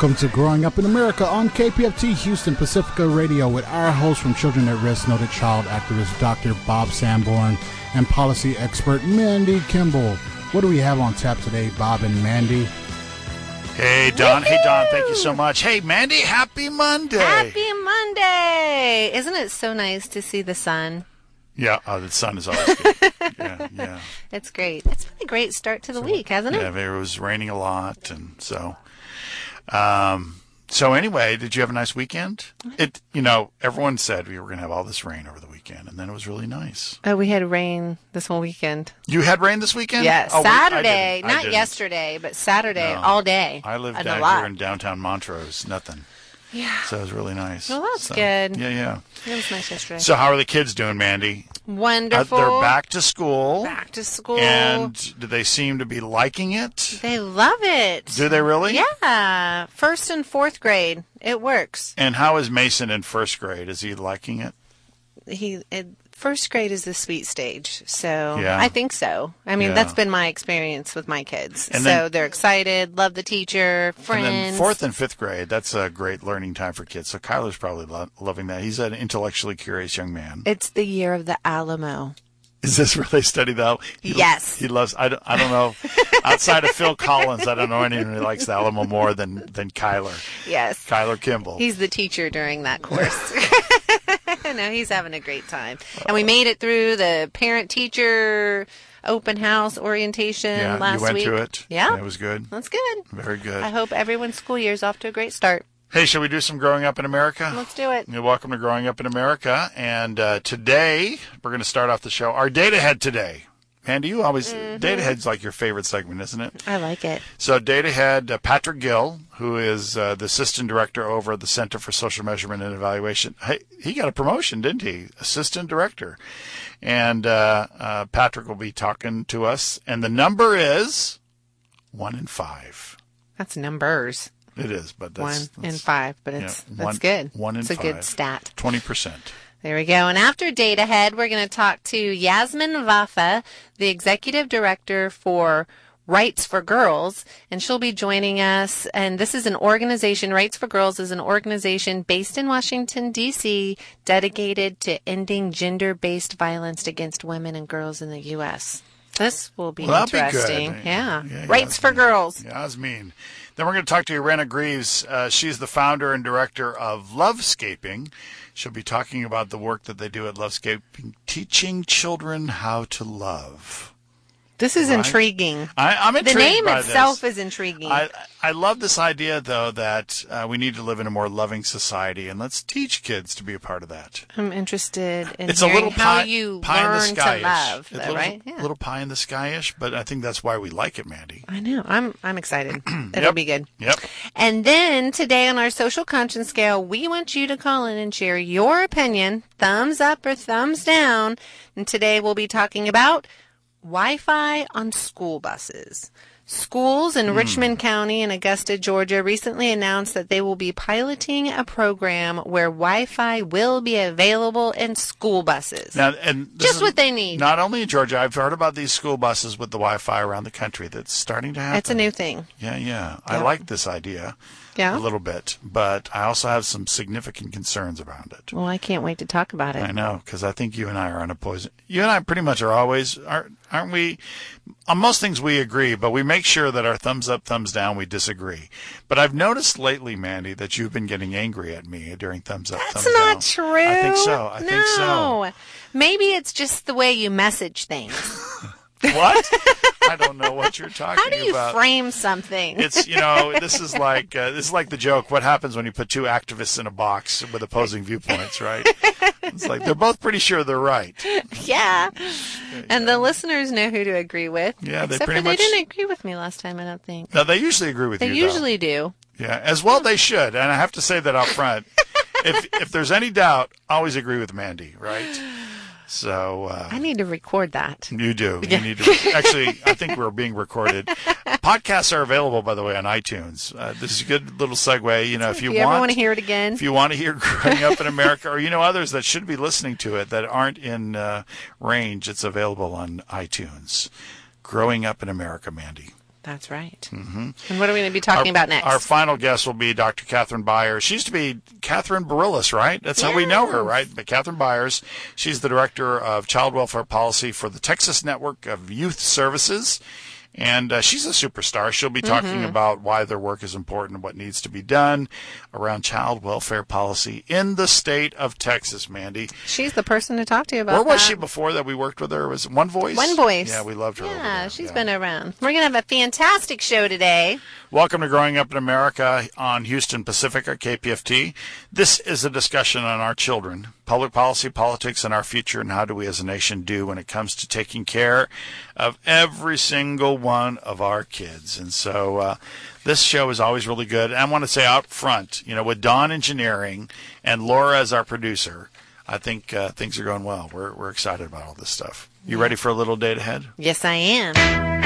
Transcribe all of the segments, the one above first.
Welcome to Growing Up in America on KPFT Houston Pacifica Radio with our host from Children at Risk, noted child activist Dr. Bob Sanborn, and policy expert Mandy Kimball. What do we have on tap today, Bob and Mandy? Hey, Don. Woo-hoo! Hey, Don. Thank you so much. Hey, Mandy, happy Monday. Happy Monday. Isn't it so nice to see the sun? Yeah, the sun is always good. Yeah. It's great. It's been a great start to the week, hasn't it? Yeah, it was raining a lot, and so... So anyway, did you have a nice weekend? Everyone said we were going to have all this rain over the weekend, and then it was really nice. Oh, we had rain this whole weekend. You had rain this weekend? Yes, Saturday. Not yesterday, but Saturday, all day. I live down here in downtown Montrose. Nothing. Yeah. So it was really nice. Well, that's good. Yeah. It was nice yesterday. So how are the kids doing, Mandy? Wonderful. They're back to school. And do they seem to be liking it? They love it. Do they really? Yeah. First and fourth grade. It works. And how is Mason in first grade? Is he liking it? First grade is the sweet stage, so yeah. I think so. I mean, that's been my experience with my kids. And so they're excited, love the teacher, friends. And then fourth and fifth grade, that's a great learning time for kids. So Kyler's probably loving that. He's an intellectually curious young man. It's the year of the Alamo. Is this where they study the Alamo? Yes. He loves, I don't know, outside of Phil Collins, I don't know anyone who likes the Alamo more than Kyler. Yes. Kyler Kimball. He's the teacher during that course. No, he's having a great time. And we made it through the parent-teacher open house orientation last week. You went through it? Yeah. It was good? That's good. Very good. I hope everyone's school year is off to a great start. Hey, shall we do some Growing Up in America? Let's do it. Welcome to Growing Up in America. And today, we're going to start off the show. Our Data Head today. Mandy, you always, Data Head's like your favorite segment, isn't it? I like it. So Data Head, Patrick Gill, who is the Assistant Director over at the Center for Social Measurement and Evaluation. Hey, he got a promotion, didn't he? Assistant Director. And Patrick will be talking to us. And the number is 1 in 5. That's numbers. It is, but that's 1 in 5, but that's good. 1 in 5. It's a good stat. 20%. There we go. And after Data Head, we're going to talk to Yasmin Vafa, the Executive Director for Rights for Girls, and she'll be joining us. And this is an organization, Rights for Girls is an organization based in Washington, D.C., dedicated to ending gender-based violence against women and girls in the U.S. This will be interesting. Be good. Yeah. Rights for Girls. Yasmin. Then we're going to talk to Irena Greaves. She's the founder and director of Lovescaping. She'll be talking about the work that they do at Lovescaping, teaching children how to love. This is intriguing. I'm intrigued by this. The name itself is intriguing. I love this idea, though, that we need to live in a more loving society, and let's teach kids to be a part of that. I'm interested in it's hearing a little how you learn to love, though, right? Yeah. A little pie in the sky-ish, but I think that's why we like it, Mandy. I know. I'm excited. It'll be good. Yep. And then today on our social conscience scale, we want you to call in and share your opinion, thumbs up or thumbs down. And today we'll be talking about Wi-Fi on school buses. Schools in Richmond County and Augusta, Georgia recently announced that they will be piloting a program where Wi-Fi will be available in school buses. Now, and just what they need. Not only in Georgia, I've heard about these school buses with the Wi-Fi around the country. That's starting to happen. It's a new thing. Yeah. I like this idea. Yeah. A little bit, but I also have some significant concerns around it. Well, I can't wait to talk about it. I know, because I think you and I are on opposing. You and I pretty much are always, aren't we? On most things we agree, but we make sure that our thumbs up, thumbs down, we disagree. But I've noticed lately, Mandy, that you've been getting angry at me during thumbs up, thumbs down. That's not true. I think so. I think so. Maybe it's just the way you message things. What? I don't know what you're talking about. How do you frame something? It's, this is like the joke. What happens when you put two activists in a box with opposing viewpoints, right? It's like they're both pretty sure they're right. Yeah. And the listeners know who to agree with. Yeah, they didn't agree with me last time, I don't think. No, they usually agree with you. They usually do. Yeah, as well they should. And I have to say that up front. If there's any doubt, always agree with Mandy, right? So I need to record that. You do. Yeah. You need to. Actually, I think we're being recorded. Podcasts are available, by the way, on iTunes. This is a good little segue. If you ever want to hear it again, if you want to hear Growing Up in America, or others that should be listening to it that aren't in range, it's available on iTunes. Growing Up in America, Mandy. That's right. Mm-hmm. And what are we going to be talking about next? Our final guest will be Dr. Catherine Byers. She used to be Catherine Barillas, right? That's how we know her, right? But Catherine Byers, she's the Director of Child Welfare Policy for the Texas Network of Youth Services. And she's a superstar. She'll be talking about why their work is important and what needs to be done around child welfare policy in the state of Texas, Mandy. She's the person to talk to you about Where was she before that we worked with her? Was it One Voice? One Voice. Yeah, we loved her. Yeah, she's been around. We're going to have a fantastic show today. Welcome to Growing Up in America on Houston Pacifica, KPFT. This is a discussion on our children, public policy, politics, and our future, and how do we as a nation do when it comes to taking care of every single one of our kids. And so this show is always really good. And I want to say out front, with Dawn Engineering and Laura as our producer, I think things are going well. We're excited about all this stuff. You ready for a little date ahead? Yes, I am.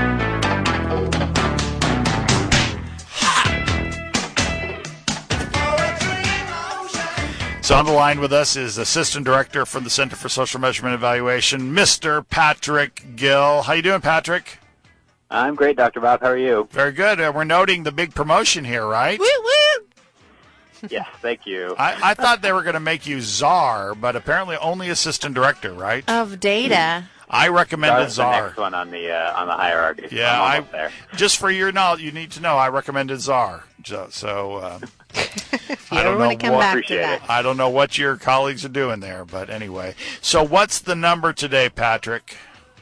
So on the line with us is Assistant Director from the Center for Social Measurement Evaluation, Mr. Patrick Gill. How you doing, Patrick? I'm great, Dr. Bob. How are you? Very good. We're noting the big promotion here, right? Woo, woo! Yes, thank you. I thought they were going to make you czar, but apparently only Assistant Director, right? Of data. I recommended czar. czar. The next one on the hierarchy. Yeah, I'm almost there. Just for your knowledge, you need to know I recommended czar. So I don't want to come back to that. I don't know what your colleagues are doing there, but anyway. So what's the number today, Patrick?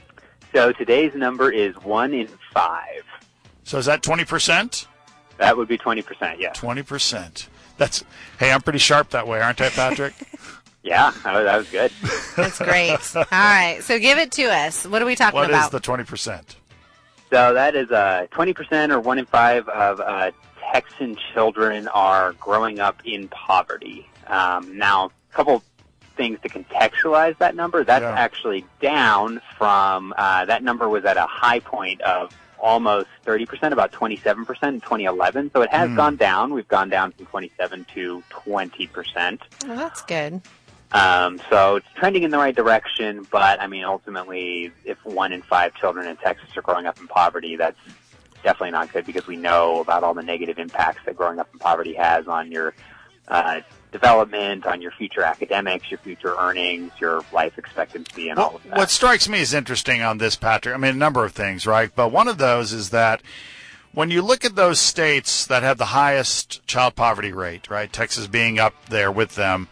So today's number is 1 in 5. So is that 20%? That would be 20%, yes. 20%. Hey, I'm pretty sharp that way, aren't I, Patrick? Yeah, that was good. That's great. All right, so give it to us. What are we talking about? What is the 20%? So that is 20% or 1 in 5 of Texan children are growing up in poverty. Now, a couple things to contextualize that number. That's actually down from, that number was at a high point of almost 30%, about 27% in 2011. So it has gone down. We've gone down from 27 to 20%. Well, that's good. So it's trending in the right direction, but I mean, ultimately, if 1 in 5 children in Texas are growing up in poverty, that's definitely not good because we know about all the negative impacts that growing up in poverty has on your development, on your future academics, your future earnings, your life expectancy, and all of that. What strikes me as interesting on this, Patrick, I mean, a number of things, right? But one of those is that when you look at those states that have the highest child poverty rate, right, Texas being up there with them,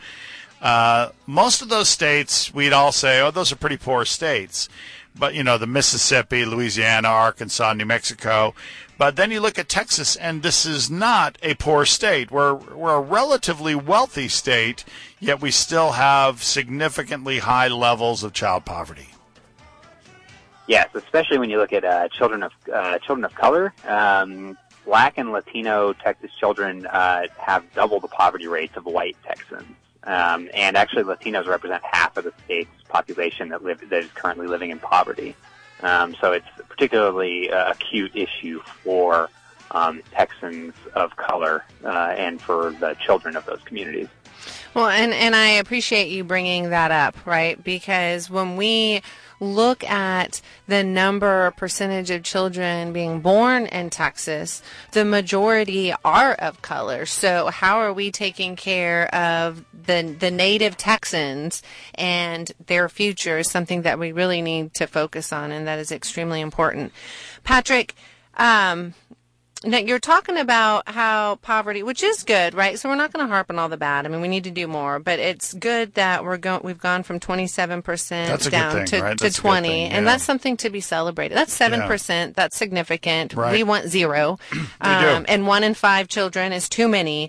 most of those states, we'd all say, oh, those are pretty poor states. But, the Mississippi, Louisiana, Arkansas, New Mexico. But then you look at Texas, and this is not a poor state. We're a relatively wealthy state, yet we still have significantly high levels of child poverty. Yes, especially when you look at children of color. Black and Latino Texas children have double the poverty rates of white Texans. And actually, Latinos represent half of the state's population that is currently living in poverty. So it's a particularly acute issue for Texans of color and for the children of those communities. Well, and I appreciate you bringing that up, right? Because when we look at the percentage of children being born in Texas, the majority are of color. So how are we taking care of the native Texans and their future is something that we really need to focus on, and that is extremely important. Patrick, now you're talking about how poverty, which is good, right? So we're not going to harp on all the bad. I mean, we need to do more, but it's good that we've gone from 27% down to 20, and that's something to be celebrated. That's 7%. Yeah. That's significant. Right. We want 0, and 1 in 5 children is too many.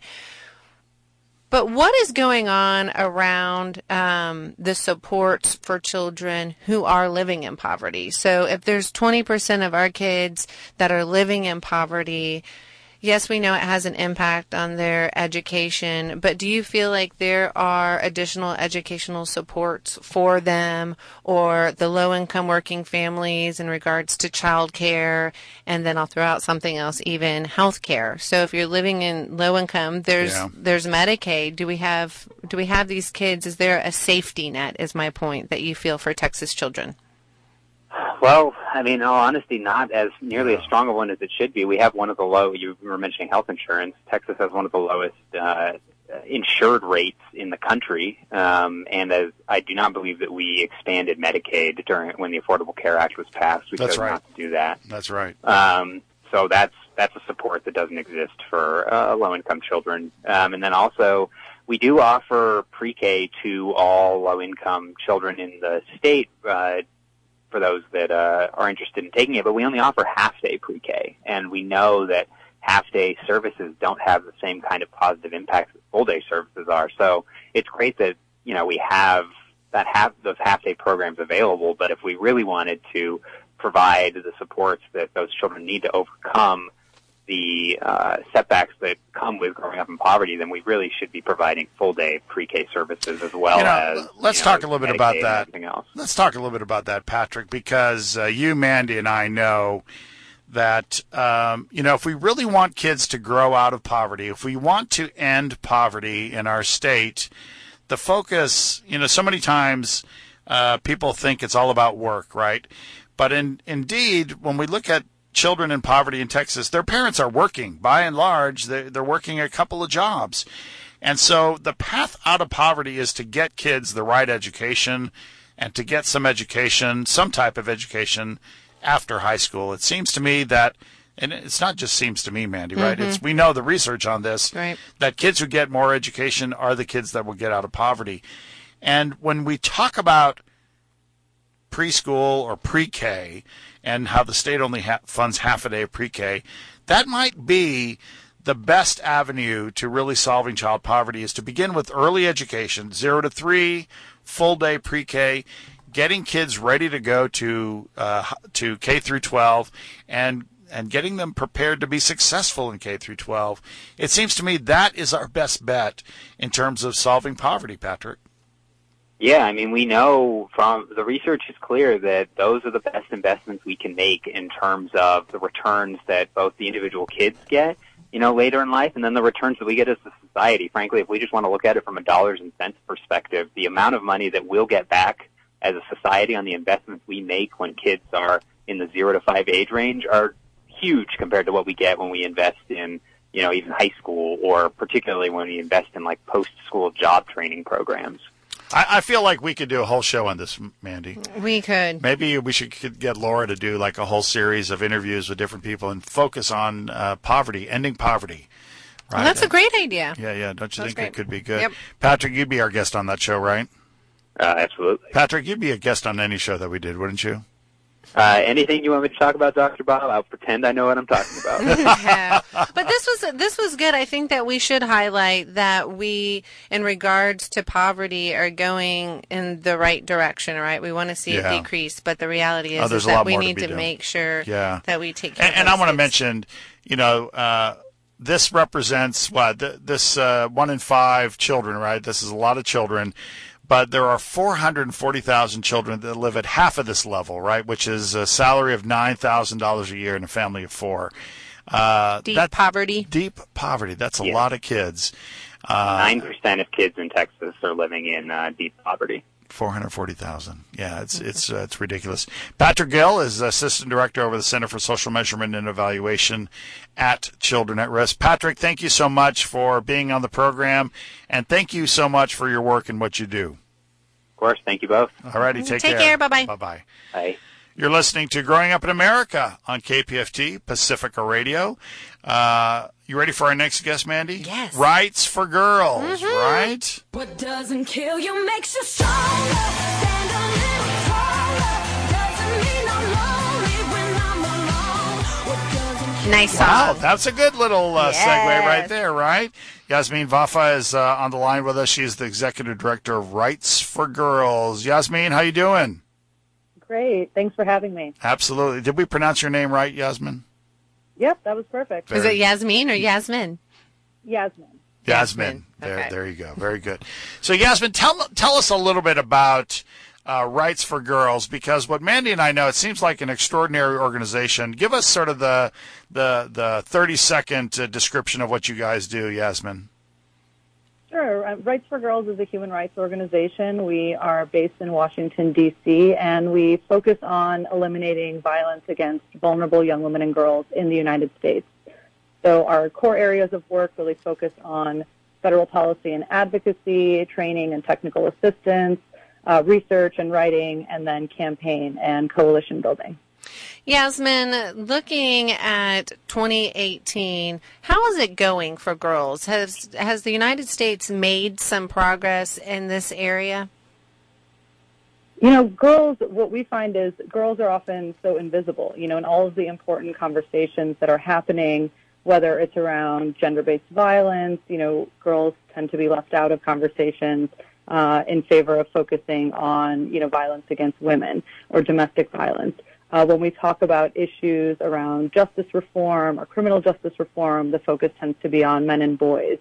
But what is going on around the supports for children who are living in poverty? So if there's 20% of our kids that are living in poverty, yes, we know it has an impact on their education, but do you feel like there are additional educational supports for them or the low-income working families in regards to child care? And then I'll throw out something else, even health care. So if you're living in low income, there's Medicaid. Do we have these kids? Is there a safety net, is my point, that you feel for Texas children? Well, I mean, in all honesty, not as nearly as strong a one as it should be. We have one of the low. You were mentioning health insurance. Texas has one of the lowest insured rates in the country, and as I do not believe that we expanded Medicaid when the Affordable Care Act was passed. We chose not to do that. That's right. So that's a support that doesn't exist for low-income children. And then also, we do offer pre-K to all low-income children in the state for those that are interested in taking it, but we only offer half-day pre-K, and we know that half-day services don't have the same kind of positive impact that full-day services are. So it's great that, we have those half-day programs available, but if we really wanted to provide the supports that those children need to overcome the setbacks that come with growing up in poverty, then we really should be providing full-day pre-K services as well as let's talk a little bit about that. Else. Let's talk a little bit about that, Patrick, because you, Mandy, and I know that if we really want kids to grow out of poverty, if we want to end poverty in our state, the focus, so many times people think it's all about work, right? But indeed, when we look at children in poverty in Texas, their parents are working. By and large, they're working a couple of jobs. And so the path out of poverty is to get kids the right education and to get some type of education after high school. It seems to me that, and it's not just seems to me, Mandy, right? We know the research on this, right, that kids who get more education are the kids that will get out of poverty. And when we talk about preschool or pre-K and how the state only funds half a day of pre-K, that might be the best avenue to really solving child poverty, is to begin with early education, 0 to 3, full day pre-K, getting kids ready to go to K through 12 and getting them prepared to be successful in K through 12. It seems to me that is our best bet in terms of solving poverty, Patrick. Yeah, I mean, we know from the research is clear that those are the best investments we can make in terms of the returns that both the individual kids get, later in life, and then the returns that we get as a society. Frankly, if we just want to look at it from a dollars and cents perspective, the amount of money that we'll get back as a society on the investments we make when kids are in the 0 to 5 age range are huge compared to what we get when we invest in, even high school, or particularly when we invest in like post-school job training programs. I feel like we could do a whole show on this, Mandy. We could. Maybe we could get Laura to do like a whole series of interviews with different people and focus on poverty, ending poverty. Right? Well, that's a great idea. Yeah. Don't you think it could be good? Yep. Patrick, you'd be our guest on that show, right? Absolutely. Patrick, you'd be a guest on any show that we did, wouldn't you? Anything you want me to talk about, Dr. Bob, I'll pretend I know what I'm talking about. Yeah. But this was good. I think that we should highlight that we, in regards to poverty, are going in the right direction, right? We want to see it decrease, but the reality is that we need to make sure that we take care of And I want to kids. mention, this represents this 1 in 5 children, right? This is a lot of children. But there are 440,000 children that live at half of this level, right, which is a salary of $9,000 a year in a family of 4. Deep poverty. Deep poverty. That's a lot of kids. 9% of kids in Texas are living in deep poverty. 440,000. Yeah, it's ridiculous. Patrick Gill is Assistant Director over the Center for Social Measurement and Evaluation at Children at Risk. Patrick, thank you so much for being on the program, and thank you so much for your work and what you do. Of course. Thank you both. All righty, take care. Take care. Bye-bye. Bye-bye. Bye. You're listening to Growing Up in America on KPFT, Pacifica Radio. You ready for our next guest, Mandy? Yes. Rights for Girls, right? What doesn't kill you makes you stronger. Stand a little taller. Doesn't mean I'm lonely when I'm alone. What doesn't Nice song. Wow, that's a good little segue right there, right? Yasmin Vafa is on the line with us. She's the Executive Director of Rights for Girls. Yasmin, how you doing? Great. Thanks for having me. Absolutely. Did we pronounce your name right, Yasmin? Yep, that was perfect. Is it Yasmin or Yasmin? Yasmin. Yasmin. Okay. There you go. Very good. So, Yasmin, tell us a little bit about Rights for Girls, because what Mandy and I know, it seems like an extraordinary organization. Give us sort of the 30-second description of what you guys do, Yasmin. Sure. Rights for Girls is a human rights organization. We are based in Washington, D.C., and we focus on eliminating violence against vulnerable young women and girls in the United States. So our core areas of work really focus on federal policy and advocacy, training and technical assistance, research and writing, and then campaign and coalition building. Yasmin, looking at 2018, how is it going for girls? Has the United States made some progress in this area? You know, girls, what we find is girls are often so invisible, you know, in all of the important conversations that are happening, whether it's around gender-based violence, you know, girls tend to be left out of conversations in favor of focusing on, you know, violence against women or domestic violence. When we talk about issues around justice reform or criminal justice reform, the focus tends to be on men and boys,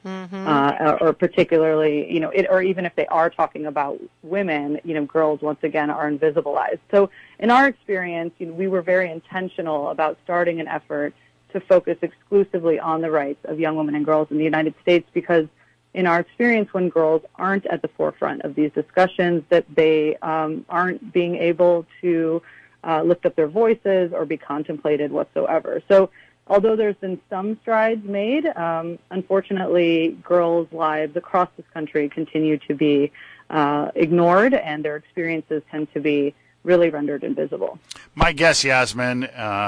or particularly, you know, or even if they are talking about women, you know, girls once again are invisibilized. So in our experience, you know, we were very intentional about starting an effort to focus exclusively on the rights of young women and girls in the United States because in our experience, when girls aren't at the forefront of these discussions, that they aren't being able to lift up their voices or be contemplated whatsoever. So although there's been some strides made, unfortunately, girls' lives across this country continue to be ignored, and their experiences tend to be really rendered invisible. My guess, Yasmin,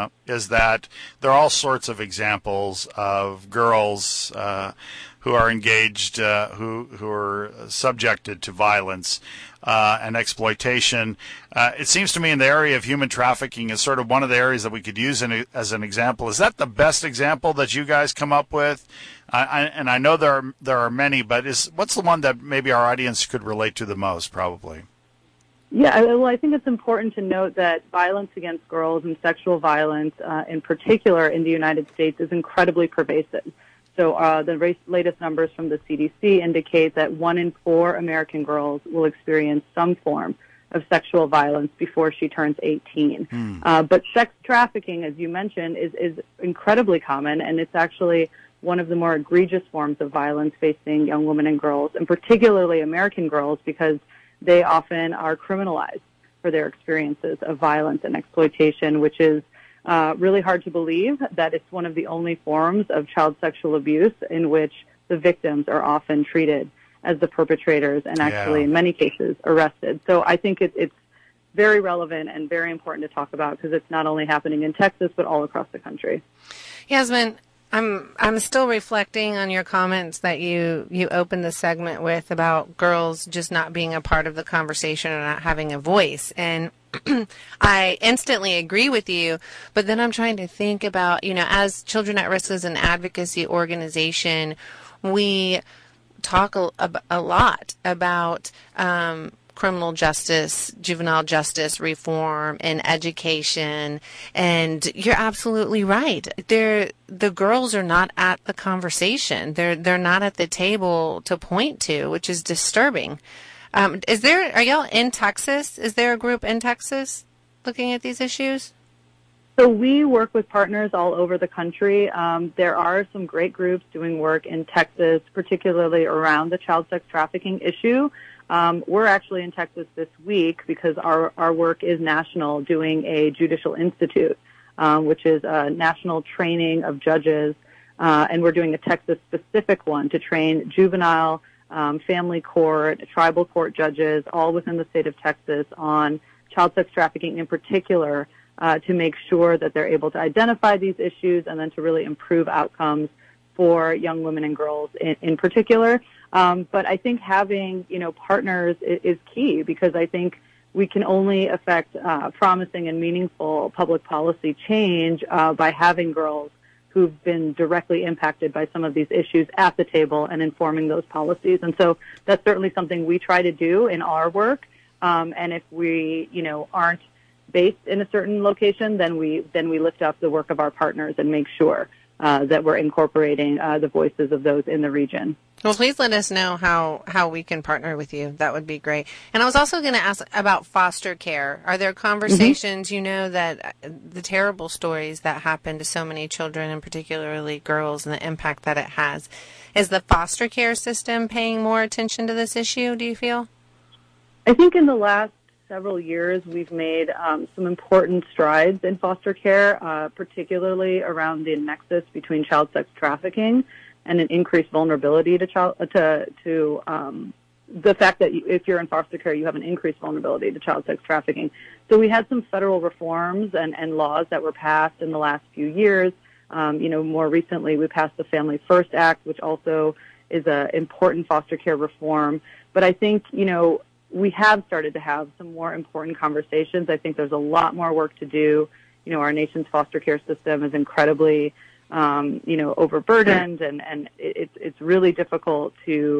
is that there are all sorts of examples of girls who are engaged, who are subjected to violence and exploitation. It seems to me in the area of human trafficking is sort of one of the areas that we could use as an example. Is that the best example that you guys come up with? And I know there are many, but what's the one that maybe our audience could relate to the most, probably? Yeah, well, I think it's important to note that violence against girls and sexual violence in particular in the United States is incredibly pervasive. So the latest numbers from the CDC indicate that 1 in 4 American girls will experience some form of sexual violence before she turns 18. But sex trafficking, as you mentioned, is incredibly common, and it's actually one of the more egregious forms of violence facing young women and girls, and particularly American girls, because they often are criminalized for their experiences of violence and exploitation, which is really hard to believe that it's one of the only forms of child sexual abuse in which the victims are often treated as the perpetrators and actually, in many cases, arrested. So I think it's very relevant and very important to talk about because it's not only happening in Texas, but all across the country. Yasmin, I'm still reflecting on your comments that you opened the segment with about girls just not being a part of the conversation or not having a voice. And I instantly agree with you, but then I'm trying to think about, you know, as Children at Risk is an advocacy organization, we talk a lot about criminal justice, juvenile justice reform, and education. And you're absolutely right. The girls are not at the conversation. They're not at the table to point to, which is disturbing. Are y'all in Texas? Is there a group in Texas looking at these issues? So we work with partners all over the country. There are some great groups doing work in Texas, particularly around the child sex trafficking issue. We're actually in Texas this week because our work is national, doing a Judicial Institute, which is a national training of judges, and we're doing a Texas-specific one to train juvenile, family court, tribal court judges, all within the state of Texas on child sex trafficking in particular, to make sure that they're able to identify these issues and then to really improve outcomes for young women and girls in particular. But I think having, partners is key because I think we can only affect promising and meaningful public policy change by having girls who've been directly impacted by some of these issues at the table and informing those policies. And so that's certainly something we try to do in our work. And if we, aren't based in a certain location, then we lift up the work of our partners and make sure that we're incorporating the voices of those in the region. Well, please let us know how we can partner with you. That would be great. And I was also going to ask about foster care. Are there conversations, that the terrible stories that happen to so many children, and particularly girls, and the impact that it has? Is the foster care system paying more attention to this issue, do you feel? I think in the last several years, we've made some important strides in foster care, particularly around the nexus between child sex trafficking and an increased vulnerability to the fact that if you're in foster care, you have an increased vulnerability to child sex trafficking. So we had some federal reforms and laws that were passed in the last few years. More recently, we passed the Family First Act, which also is an important foster care reform. But I think, we have started to have some more important conversations. I think there's a lot more work to do. Our nation's foster care system is incredibly overburdened, and it's really difficult to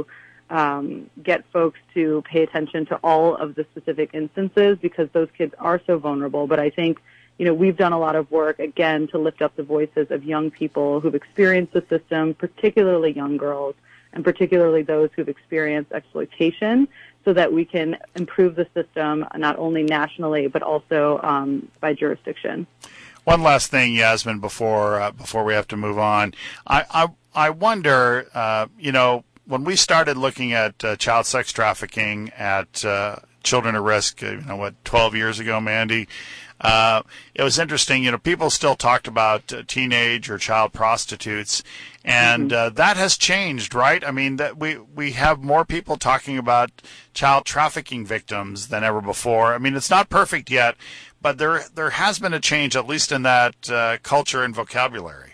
get folks to pay attention to all of the specific instances because those kids are so vulnerable. But I think, we've done a lot of work, again, to lift up the voices of young people who've experienced the system, particularly young girls, and particularly those who've experienced exploitation, so that we can improve the system not only nationally but also by jurisdiction. One last thing, Yasmin, before we have to move on. I wonder, when we started looking at child sex trafficking at children at risk, 12 years ago, Mandy, it was interesting. People still talked about teenage or child prostitutes, and that has changed, right? I mean, that we have more people talking about child trafficking victims than ever before. I mean, it's not perfect yet, but there has been a change, at least in that culture and vocabulary.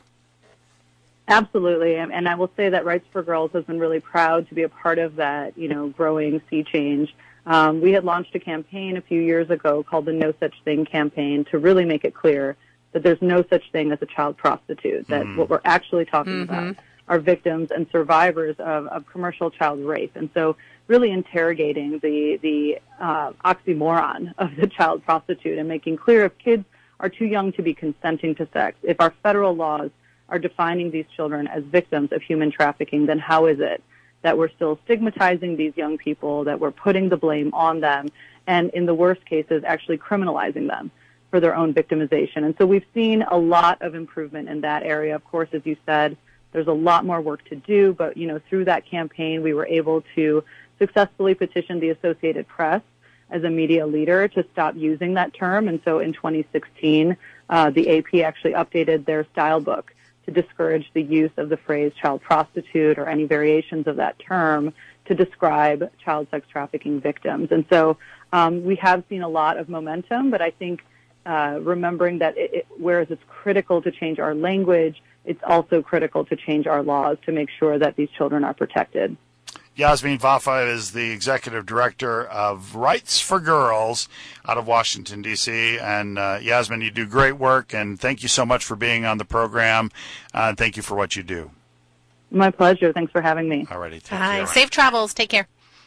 Absolutely, and I will say that Rights for Girls has been really proud to be a part of that, growing sea change. We had launched a campaign a few years ago called the No Such Thing campaign to really make it clear that there's no such thing as a child prostitute, that what we're actually talking about are victims and survivors of commercial child rape. And so really interrogating the oxymoron of the child prostitute and making clear if kids are too young to be consenting to sex, if our federal laws are defining these children as victims of human trafficking, then how is it that we're still stigmatizing these young people, that we're putting the blame on them, and in the worst cases, actually criminalizing them for their own victimization? And so we've seen a lot of improvement in that area. Of course, as you said, there's a lot more work to do, but, through that campaign, we were able to successfully petition the Associated Press as a media leader to stop using that term. And so in 2016, the AP actually updated their style book to discourage the use of the phrase child prostitute or any variations of that term to describe child sex trafficking victims. And so we have seen a lot of momentum, but I think remembering that whereas it's critical to change our language, it's also critical to change our laws to make sure that these children are protected. Yasmin Vafa is the executive director of Rights for Girls out of Washington, D.C. And Yasmin, you do great work, and thank you so much for being on the program. Thank you for what you do. My pleasure. Thanks for having me. All righty. Bye. Safe travels. Take care.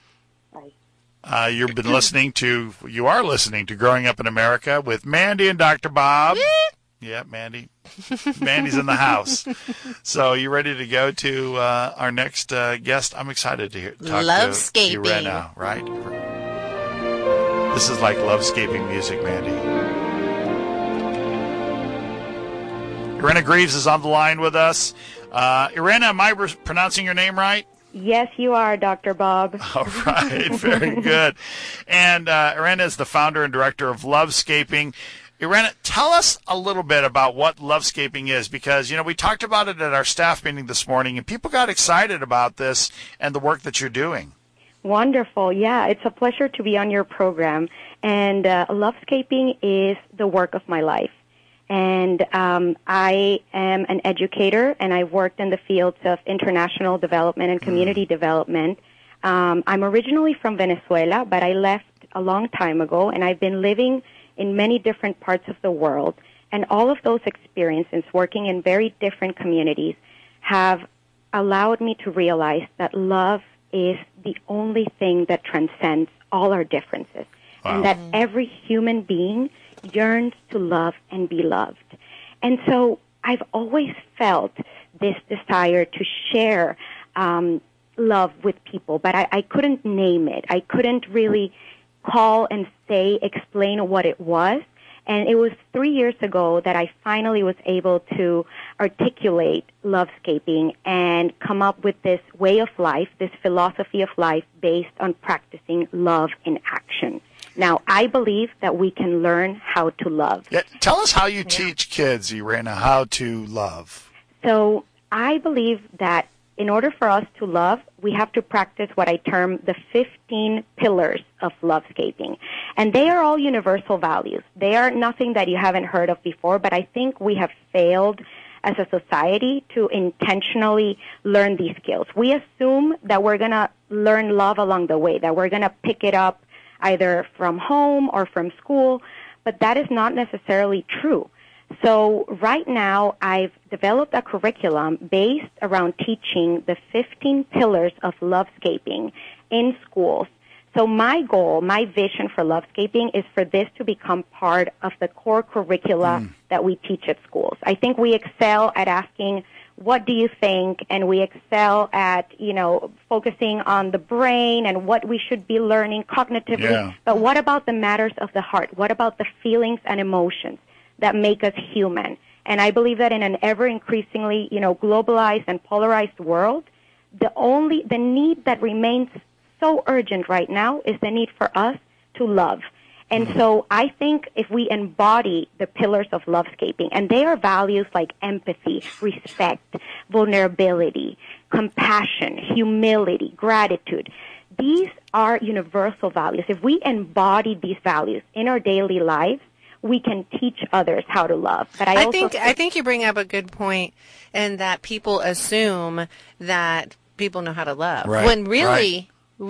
Bye. You are listening to Growing Up in America with Mandy and Dr. Bob. Yeah, Mandy. Mandy's in the house. So you ready to go to our next guest? I'm excited to talk to Irena, right? This is like lovescaping music, Mandy. Irena Greaves is on the line with us. Irena, am I pronouncing your name right? Yes, you are, Dr. Bob. All right, very good. And Irena is the founder and director of Lovescaping. Irena, tell us a little bit about what Lovescaping is, because, we talked about it at our staff meeting this morning, and people got excited about this and the work that you're doing. Wonderful. Yeah, it's a pleasure to be on your program. And Lovescaping is the work of my life. And I am an educator, and I've worked in the fields of international development and community development. I'm originally from Venezuela, but I left a long time ago, and I've been living in many different parts of the world. And all of those experiences working in very different communities have allowed me to realize that love is the only thing that transcends all our differences. Wow. And that every human being yearns to love and be loved. And so I've always felt this desire to share love with people, but I couldn't name it. I couldn't really call and explain what it was. And it was 3 years ago that I finally was able to articulate lovescaping and come up with this way of life, this philosophy of life based on practicing love in action. Now, I believe that we can learn how to love. Yeah, tell us how you teach kids, Irena, how to love. So I believe that in order for us to love, we have to practice what I term the 15 pillars of lovescaping. And they are all universal values. They are nothing that you haven't heard of before, but I think we have failed as a society to intentionally learn these skills. We assume that we're going to learn love along the way, that we're going to pick it up either from home or from school, but that is not necessarily true. So right now, I've developed a curriculum based around teaching the 15 pillars of lovescaping in schools. So my goal, my vision for lovescaping is for this to become part of the core curricula that we teach at schools. I think we excel at asking, what do you think? And we excel at, focusing on the brain and what we should be learning cognitively. Yeah. But what about the matters of the heart? What about the feelings and emotions that make us human? And I believe that in an ever increasingly, globalized and polarized world, the need that remains so urgent right now is the need for us to love. And so I think if we embody the pillars of lovescaping, and they are values like empathy, respect, vulnerability, compassion, humility, gratitude, these are universal values. If we embody these values in our daily lives, we can teach others how to love. But I think you bring up a good point, in that people assume that people know how to love. Right, When really,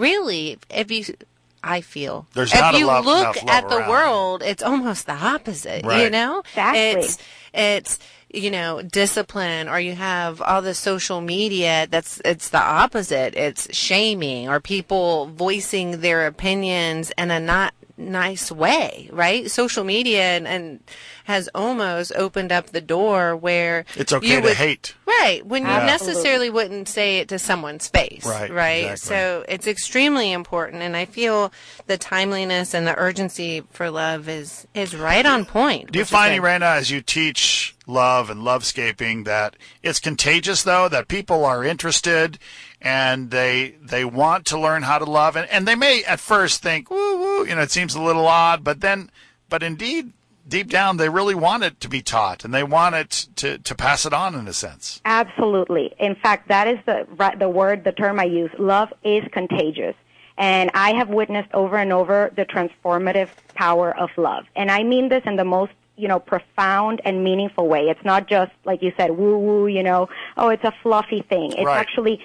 I feel, There's if not you enough look love at the around. world, it's almost the opposite, Right. Exactly. It's discipline, or you have all the social media it's the opposite. It's shaming, or people voicing their opinions in a not nice way, right? Social media and has almost opened up the door where It's okay to hate. Right, when you Absolutely. necessarily wouldn't say it to someone's face, Right, exactly. So it's extremely important, and I feel the timeliness and the urgency for love is right on point. Do you which is find, good. Irena, as you teach love and lovescaping, that it's contagious, though, that people are interested and they want to learn how to love, and they may at first think, woo, woo, it seems a little odd, but indeed, deep down, they really want it to be taught, and they want it to pass it on in a sense. Absolutely. In fact, that is the term I use. Love is contagious. And I have witnessed over and over the transformative power of love. And I mean this in the most, profound and meaningful way. It's not just, like you said, woo-woo, it's a fluffy thing. It's Right. actually,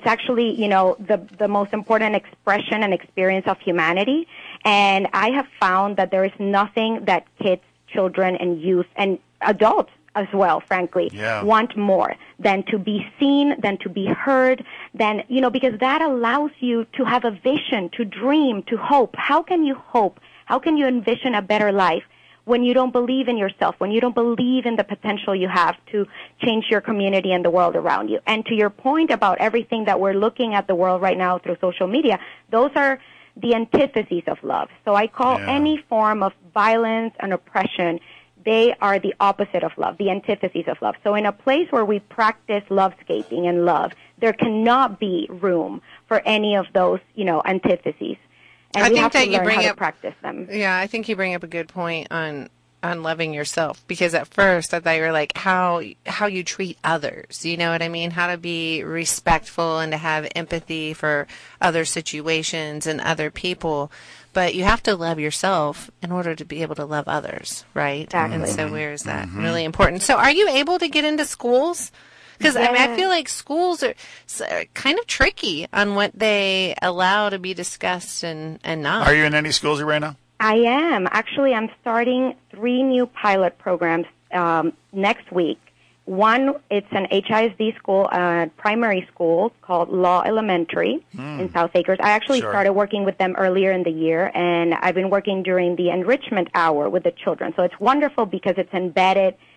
the most important expression and experience of humanity. And I have found that there is nothing that kids, children, and youth, and adults as well, frankly, Yeah. want more than to be seen, than to be heard, because that allows you to have a vision, to dream, to hope. How can you hope? How can you envision a better life when you don't believe in yourself, when you don't believe in the potential you have to change your community and the world around you? And to your point about everything that we're looking at the world right now through social media, those are the antitheses of love. So I call any form of violence and oppression, they are the opposite of love, the antitheses of love. So in a place where we practice lovescaping and love, there cannot be room for any of those, antitheses. And I we think have that to you learn bring how to up- practice them. Yeah, I think you bring up a good point on loving yourself, because at first I thought you were like how you treat others, you know what I mean? How to be respectful and to have empathy for other situations and other people. But you have to love yourself in order to be able to love others, right? Exactly. And so where is that really important? So are you able to get into schools? Because I feel like schools are kind of tricky on what they allow to be discussed and not. Are you in any schools, Irena? I am. Actually, I'm starting 3 new pilot programs next week. One, it's an HISD school, primary school called Law Elementary in South Acres. I actually Sure. started working with them earlier in the year, and I've been working during the enrichment hour with the children. So it's wonderful because it's embedded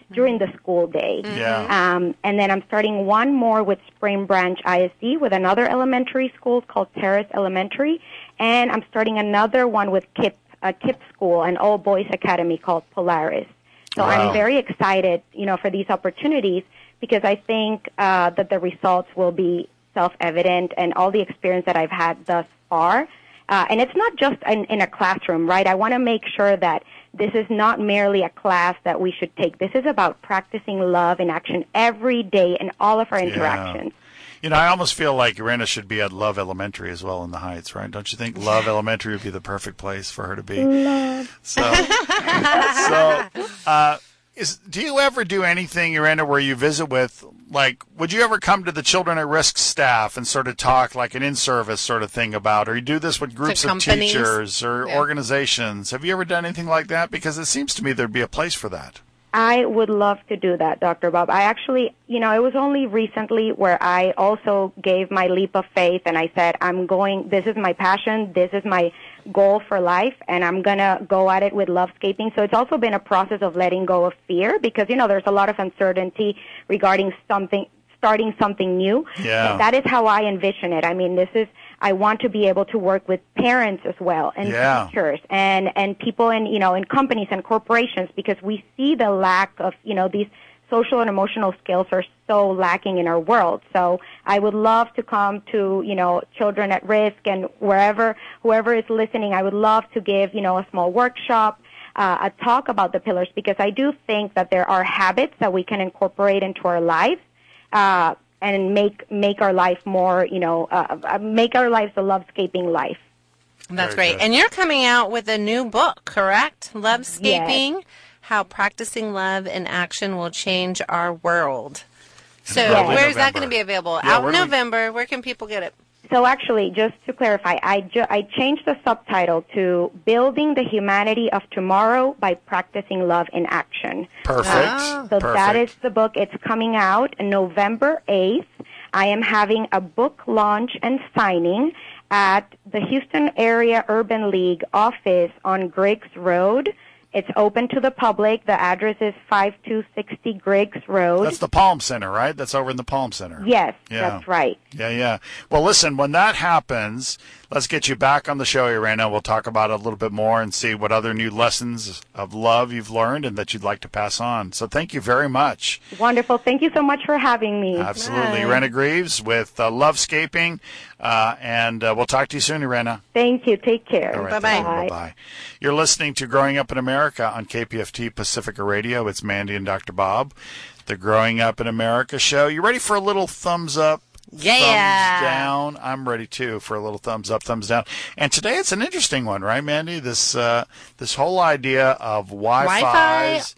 during the school day. Yeah. And then I'm starting one more with Spring Branch ISD with another elementary school called Terrace Elementary. And I'm starting another one with KIPP school, an all-boys academy called Polaris. So Wow. I'm very excited, for these opportunities because I think that the results will be self-evident and all the experience that I've had thus far. And it's not just in a classroom, right? I want to make sure that this is not merely a class that we should take. This is about practicing love in action every day in all of our interactions. I almost feel like Irena should be at Love Elementary as well in the Heights, right? Don't you think Love Elementary would be the perfect place for her to be? Love. Do you ever do anything, Irena, where you visit with, would you ever come to the Children at Risk staff and sort of talk like an in-service sort of thing about, or you do this with groups of companies? teachers or organizations? Have you ever done anything like that? Because it seems to me there'd be a place for that. I would love to do that, Dr. Bob. I actually, it was only recently where I also gave my leap of faith and I said, this is my passion, this is my goal for life, and I'm going to go at it with Lovescaping. So it's also been a process of letting go of fear because, there's a lot of uncertainty regarding starting something new. Yeah. And that is how I envision it. I mean, I want to be able to work with parents as well and teachers and people in companies and corporations because we see the lack of, these social and emotional skills are so lacking in our world. So I would love to come to, Children at Risk and whoever is listening, I would love to give, a small workshop, a talk about the pillars because I do think that there are habits that we can incorporate into our lives, and make our life more, make our lives a lovescaping life. That's Very great. good. And you're coming out with a new book, correct? Lovescaping, Yes. How Practicing Love in Action Will Change Our World. So Yes. where is that November. going to be available? Yeah, Out where in do we- November. Where can people get it? So actually, just to clarify, I changed the subtitle to Building the Humanity of Tomorrow by Practicing Love in Action. Perfect. Oh. So Perfect. that is the book. It's coming out November 8th. I am having a book launch and signing at the Houston Area Urban League office on Griggs Road. It's open to the public. The address is 5260 Griggs Road. That's the Palm Center, right? That's over in the Palm Center. Yes, Yeah. that's right. Yeah. Well, listen, when that happens, let's get you back on the show, Irena. We'll talk about it a little bit more and see what other new lessons of love you've learned and that you'd like to pass on. So thank you very much. Wonderful. Thank you so much for having me. Absolutely. Bye. Irena Greaves with Lovescaping. And we'll talk to you soon, Irena. Thank you. Take care. All right, Bye-bye. thank you. Bye-bye. You're listening to Growing Up in America on KPFT Pacifica Radio. It's Mandy and Dr. Bob, the Growing Up in America show. You ready for a little thumbs up? Yeah. Thumbs down. I'm ready too for a little thumbs up, thumbs down. And today it's an interesting one, right, Mandy? This whole idea of Wi-Fi's.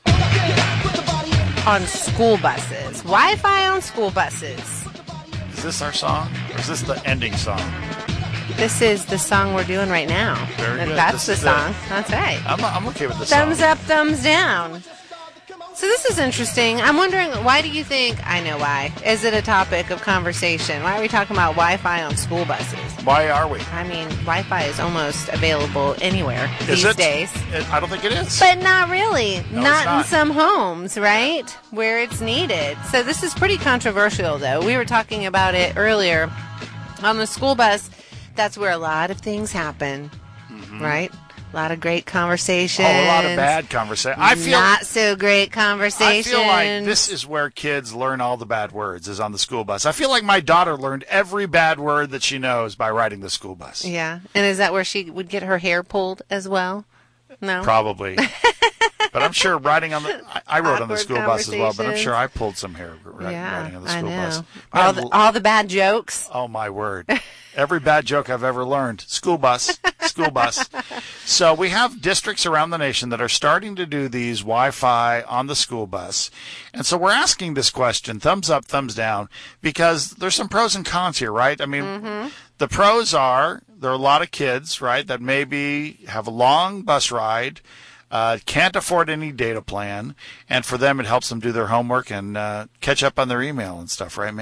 On school buses. Wi-Fi on school buses. Is this our song, or is this the ending song? This is the song we're doing right now. Very good. That's This the is it. song. That's right. I'm okay with this Thumbs song. up, thumbs down. So this is interesting. I'm wondering, why do you think, I know why, is it a topic of conversation? Why are we talking about Wi-Fi on school buses? Why are we? I mean, Wi-Fi is almost available anywhere Is these it? days. I don't think it is. But not really. No, not it's not. in some homes, right? Where it's needed. So this is pretty controversial, though. We were talking about it earlier. On the school bus, that's where a lot of things happen, right? A lot of great conversations. Oh, a lot of bad conversation. I feel not so great I conversations. feel like this is where kids learn all the bad words, is on the school bus. I feel like my daughter learned every bad word that she knows by riding the school bus. Yeah. And is that where she would get her hair pulled as well? No? Probably. But I'm sure riding on the... I rode on the Awkward school bus as well, but I'm conversations. sure I pulled some hair Yeah, riding on the I school know. bus. All the bad jokes. Oh, my word. Every bad joke I've ever learned. School bus. School bus. So we have districts around the nation that are starting to do these Wi-Fi on the school bus. And so we're asking this question, thumbs up, thumbs down, because there's some pros and cons here, right? I mean, the pros are there are a lot of kids, right, that maybe have a long bus ride, can't afford any data plan, and for them it helps them do their homework and catch up on their email and stuff, right, Mandy?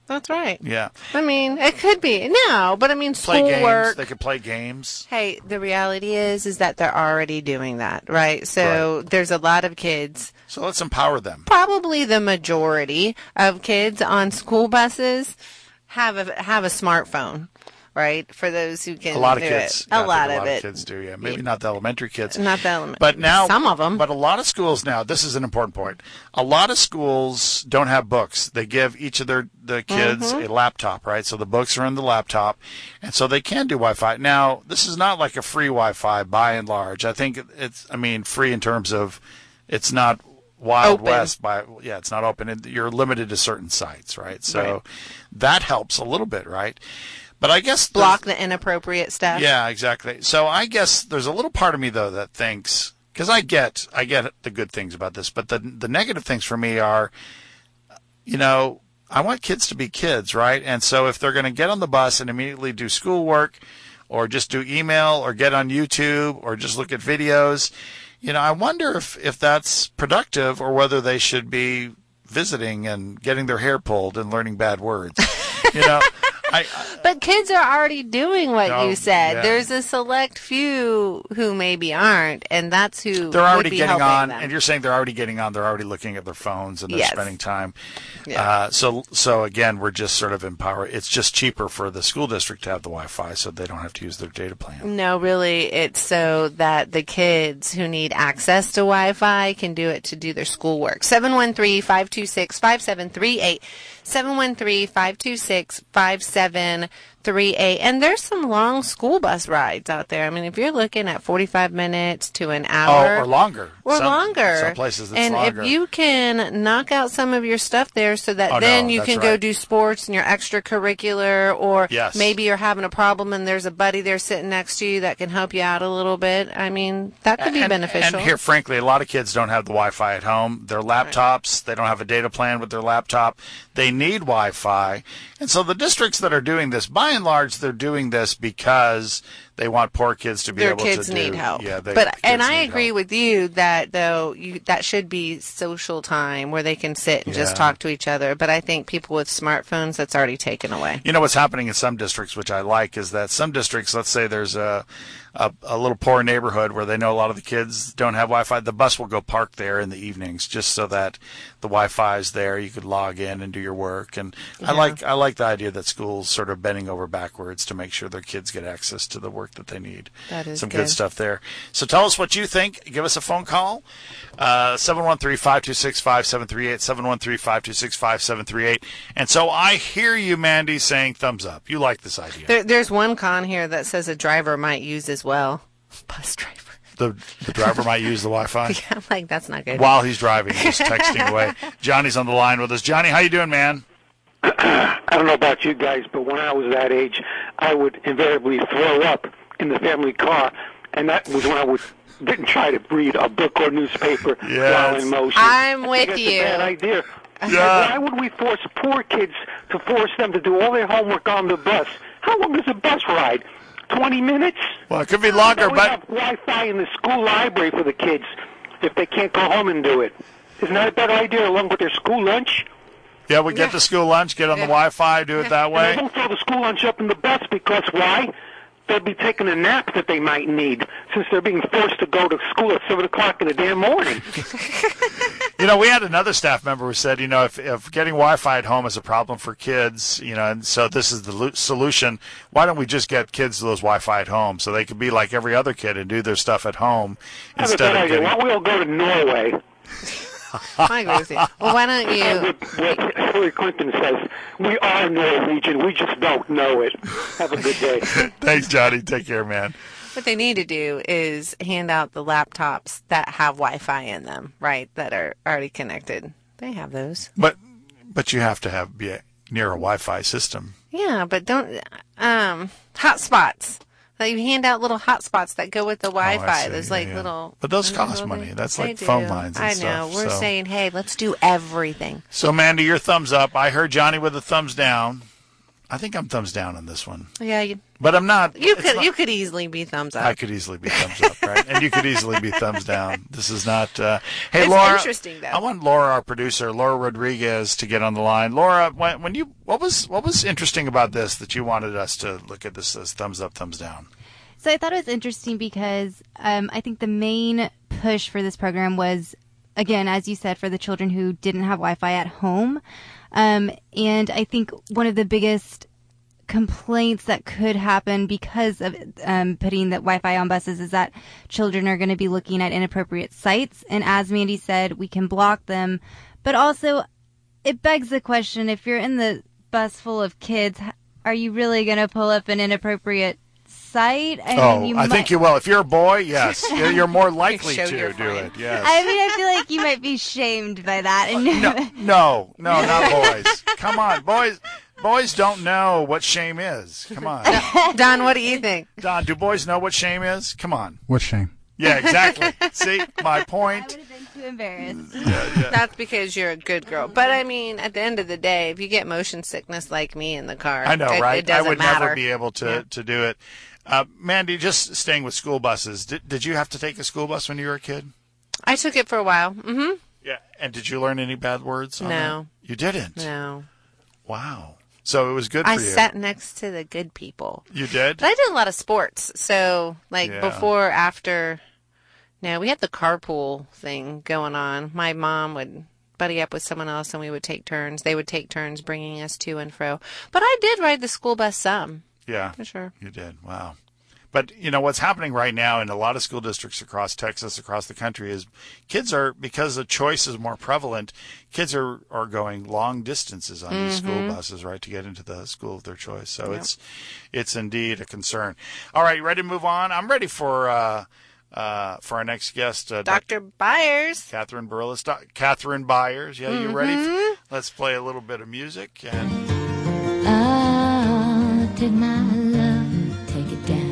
That's right. Yeah. I mean, it could be. No, but I mean, Play games. schoolwork. They could play games. Hey, the reality is that they're already doing that, right? So there's a lot of kids, So let's empower them. probably the majority of kids on school buses have a smartphone, right? For those who can A lot of do kids. it. Yeah, I A think lot a of lot it. of kids do, yeah. Maybe not the elementary kids. Not the element. But now, some of them. But a lot of schools now, this is an important point. A lot of schools don't have books. They give each of the kids a laptop, right? So the books are in the laptop, and so they can do Wi-Fi. Now, this is not like a free Wi-Fi by and large. I think free in terms of it's not Wild Open. West it's not open. You're limited to certain sites, right? So that helps a little bit, right? But I guess Block the inappropriate stuff. Yeah, exactly. So I guess there's a little part of me though that thinks, because I get the good things about this, but the negative things for me are, I want kids to be kids, right? And so if they're going to get on the bus and immediately do schoolwork, or just do email, or get on YouTube, or just look at videos, I wonder if that's productive, or whether they should be visiting and getting their hair pulled and learning bad words. But kids are already doing what No, you said. yeah. There's a select few who maybe aren't, and that's who They're already would be getting helping on, them. and you're saying they're already getting on. They're already looking at their phones and they're Yes. spending time. Yeah. So again, we're just sort of empower. It's just cheaper for the school district to have the Wi-Fi, so they don't have to use their data plan. No, really, it's so that the kids who need access to Wi-Fi can do it to do their schoolwork. 713-526-5738. 713-526-5738. And there's some long school bus rides out there. I mean, if you're looking at 45 minutes to an hour. Oh, or longer. Or Some- longer. Some places it's and longer. if you can knock out some of your stuff there so that Oh, then no, you that's can go right. do sports and your extracurricular, or Yes. maybe you're having a problem and there's a buddy there sitting next to you that can help you out a little bit. I mean, that could be beneficial. And here, frankly, a lot of kids don't have the Wi-Fi at home. Their laptops, they don't have a data plan with their laptop. They need Wi-Fi. And so the districts that are doing this, by and large, they're doing this because they want poor kids to be Their able kids to do. need help. Yeah, but kids I need agree help. with you that though that should be social time where they can sit and just Yeah. talk to each other. But I think people with smartphones, that's already taken away. You know what's happening in some districts, which I like, is that some districts, let's say there's a little poor neighborhood where they know a lot of the kids don't have Wi-Fi. The bus will go park there in the evenings just so that the Wi-Fi is there. You could log in and do your work. And I like the idea that schools sort of bending over backwards to make sure their kids get access to the work that they need. That is some good. good stuff there. So tell us what you think. Give us a phone call. 713-526-5738, 713-526-5738. And so I hear you, Mandy, saying thumbs up. You like this idea. There's one con here that says a driver might use as well. Bus driver. The driver might use the Wi-Fi I'm like, that's not good. while he's driving, just texting away. Johnny's on the line with us. Johnny, how you doing, man? I don't know about you guys, but when I was that age, I would invariably throw up in the family car, and that was when I didn't try to read a book or newspaper while in motion. I'm I with think that's you. a bad idea. Yeah. Why would we force poor kids to force them to do all their homework on the bus? How long is a bus ride? 20 minutes? Well, it could be longer, We but have Wi-Fi in the school library for the kids if they can't go home and do it. Isn't that a better idea along with their school lunch? yeah, we get the school lunch, get on the Wi-Fi, do it that And they way. don't throw the school lunch up in the bus because why? They'll be taking a nap that they might need since they're being forced to go to school at 7 o'clock in the damn morning. You know, we had another staff member who said, if getting Wi-Fi at home is a problem for kids, and so this is the solution, why don't we just get kids those Wi-Fi at home so they could be like every other kid and do their stuff at home That's a instead bad of idea. getting... Why don't we all go to Norway? I agree with you. Well, why don't you? What Hillary Clinton says, we are Norwegian, we just don't know it. Have a good day. Thanks, Johnny. Take care, man. What they need to do is hand out the laptops that have Wi-Fi in them, right? That are already connected. They have those. But you have to be near a Wi-Fi system. Yeah, but don't hotspots. Like you hand out little hotspots that go with the Wi-Fi. see. Those Yeah, like yeah. little. But those cost little money. things. That's They like phone do. lines and I know. stuff, We're so. saying, hey, let's do everything. So, Mandy, your thumbs up. I heard Johnny with a thumbs down. I think I'm thumbs down on this one. Yeah, But I'm not. you it's not- could easily be thumbs up. I could easily be thumbs up, right? And you could easily be thumbs down. This is not. Hey, It's Laura. interesting, though. I want Laura, our producer, Laura Rodriguez, to get on the line. Laura, when you what was interesting about this that you wanted us to look at this as thumbs up, thumbs down? So I thought it was interesting because I think the main push for this program was, again, as you said, for the children who didn't have Wi-Fi at home. And I think one of the biggest complaints that could happen because of putting the Wi-Fi on buses is that children are going to be looking at inappropriate sites. And as Mandy said, we can block them. But also, it begs the question, if you're in the bus full of kids, are you really going to pull up an inappropriate site? I think you will. If you're a boy, yes. You're more likely Show to your do friend. it, yes. I mean, I feel like you might be shamed by that. And No, not boys. Come on, boys. Boys don't know what shame is. Come on. Don, what do you think? Don, do boys know what shame is? Come on. What shame? Yeah, exactly. See, my I point. would have been too embarrassed. That's because you're a good girl. But I mean, at the end of the day, if you get motion sickness like me in the car, I know, right? It doesn't I would matter. never be able to do it. Mandy, just staying with school buses, did you have to take a school bus when you were a kid? I took it for a while. Mm-hmm. Yeah. And did you learn any bad words on No. that? You didn't? No. Wow. So it was good I for you. sat next to the good people. You did? But I did a lot of sports. So, like, Yeah. before, after, no, we had the carpool thing going on. My mom would buddy up with someone else and we would take turns. They would take turns bringing us to and fro. But I did ride the school bus some, Yeah. for sure. You did. Wow. But, what's happening right now in a lot of school districts across Texas, across the country, is kids are, because the choice is more prevalent, kids are going long distances on these school buses, right, to get into the school of their choice. So it's indeed a concern. All right, you ready to move on? I'm ready for our next guest, Dr. Byers. Catherine Barillas. Catherine Byers. Yeah, you ready? Let's play a little bit of music. And Take my love, take it down.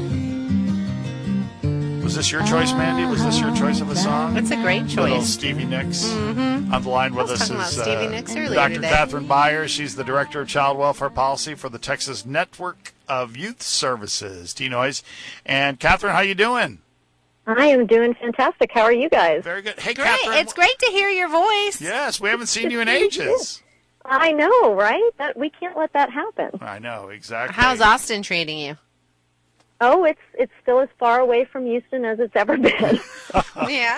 was this your choice, Mandy? Was this your choice of a song? That's a great Little choice. Stevie Nicks. On the line with I was us talking about is Stevie Nicks earlier Dr. today. Catherine Byers. She's the Director of Child Welfare Policy for the Texas Network of Youth Services, T-Noise. And Catherine, how you doing? I am doing fantastic. How are you guys? Very good. Hey, Great. Catherine. It's great to hear your voice. Yes, we haven't seen you in ages. I know, right? We can't let that happen. I know, exactly. How's Austin treating you? Oh, it's still as far away from Houston as it's ever been. Yeah.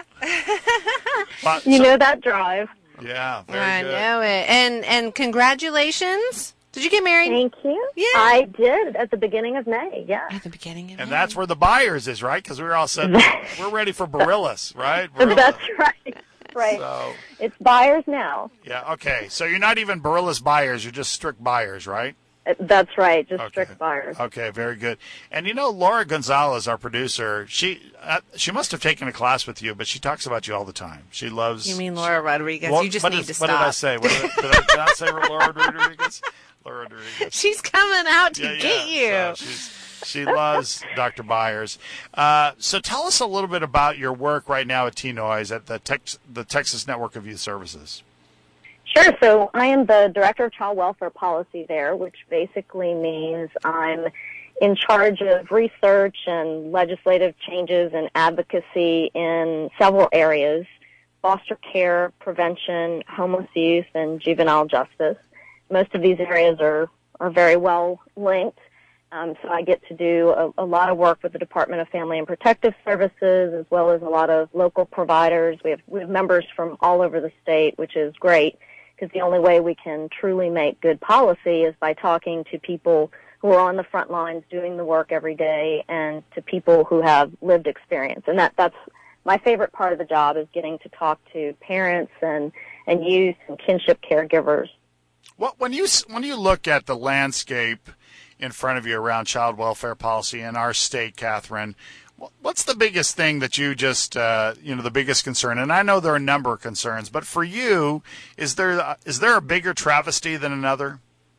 Well, You so- know that drive. Yeah, very I good. know it. And congratulations. Did you get married? Thank you. Yeah. I did at the beginning of May. Yeah. At the beginning of And May. that's where the Byers is, right? Because we were all said, we're ready for Barillas, right? Barillas. That's right. Right. So, It's buyers now. yeah, okay. So you're not even Barillas Byers. You're just strict Byers, right? That's right. Just Okay. strict buyers. Okay, very good. And Laura Gonzalez, our producer, she must have taken a class with you, but she talks about you all the time. She loves. You mean Laura Rodriguez? Well, you just what need is- to stop. What did I say? Did I say Laura Rodriguez? Laura Rodriguez. She's coming out to Yeah, get you. So she loves Dr. Byers. So tell us a little bit about your work right now at T-Noise at the Texas Network of Youth Services. Sure. So I am the Director of Child Welfare Policy there, which basically means I'm in charge of research and legislative changes and advocacy in several areas: foster care, prevention, homeless youth, and juvenile justice. Most of these areas are very well linked. So I get to do a lot of work with the Department of Family and Protective Services, as well as a lot of local providers. We have members from all over the state, which is great, because the only way we can truly make good policy is by talking to people who are on the front lines doing the work every day, and to people who have lived experience. And that's my favorite part of the job, is getting to talk to parents and youth and kinship caregivers. Well, when you look at the landscape in front of you around child welfare policy in our state, Catherine, what's the biggest thing that you just, the biggest concern? And I know there are a number of concerns, but for you, is there a bigger travesty than another?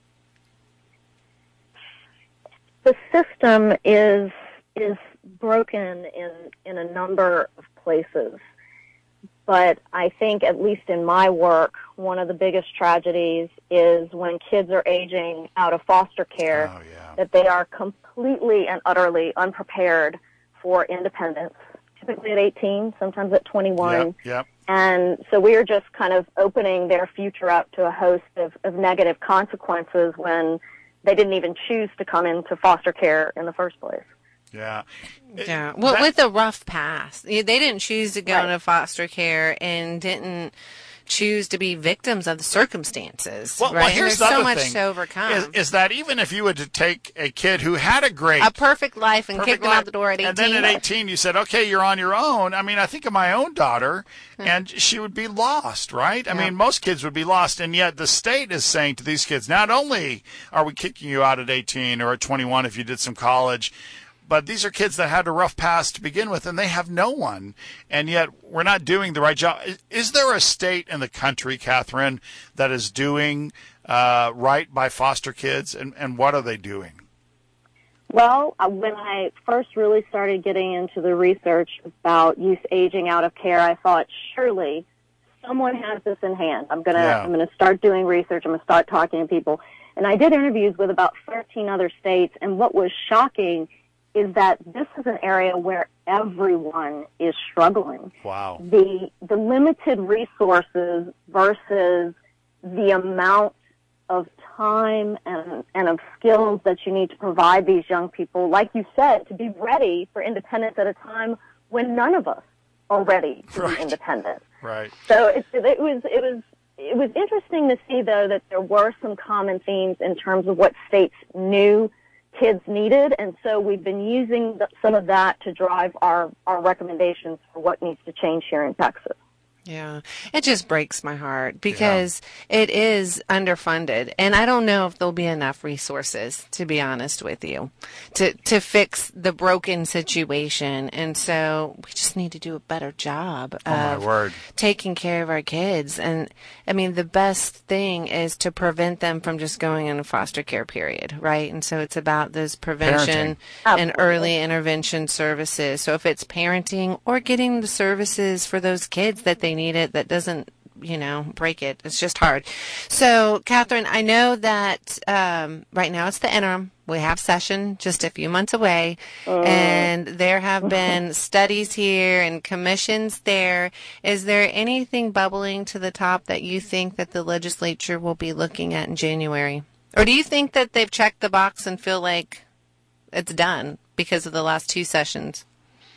The system is broken in a number of places, but I think, at least in my work, one of the biggest tragedies is when kids are aging out of foster care, that they are completely and utterly unprepared for independence, typically at 18, sometimes at 21. Yep. And so we are just kind of opening their future up to a host of negative consequences when they didn't even choose to come into foster care in the first place. Yeah. Yeah. Well, with a rough past. They didn't choose to go into foster care and didn't choose to be victims of the circumstances. Well, right? here's There's the so other much thing, to overcome. is that even if you were to take a kid who had a perfect life and kick them out the door at 18. And then at 18 you said, okay, you're on your own. I mean, I think of my own daughter, and she would be lost, right? I mean, most kids would be lost, and yet the state is saying to these kids, not only are we kicking you out at 18 or at 21 if you did some college, but these are kids that had a rough past to begin with, and they have no one, and yet we're not doing the right job. Is there a state in the country, Catherine, that is doing right by foster kids, and what are they doing? Well, when I first really started getting into the research about youth aging out of care, I thought, surely someone has this in hand. I'm gonna start doing research. I'm gonna start talking to people. And I did interviews with about 13 other states, and what was shocking is that this is an area where everyone is struggling. Wow. The limited resources versus the amount of time and of skills that you need to provide these young people, like you said, to be ready for independence at a time when none of us are ready to be independent. Right. So it was interesting to see, though, that there were some common themes in terms of what states knew kids needed, and so we've been using some of that to drive our recommendations for what needs to change here in Texas. Yeah, it just breaks my heart because it is underfunded, and I don't know if there'll be enough resources, to be honest with you, to fix the broken situation. And so we just need to do a better job of taking care of our kids. And I mean, the best thing is to prevent them from just going into foster care, period, right? And so it's about those prevention and early intervention services. So if it's parenting or getting the services for those kids that they need it, that doesn't, break it. It's just hard. So, Catherine, I know that right now it's the interim. We have session just a few months away, and there have been studies here and commissions there. Is there anything bubbling to the top that you think that the legislature will be looking at in January? Or do you think that they've checked the box and feel like it's done because of the last two sessions?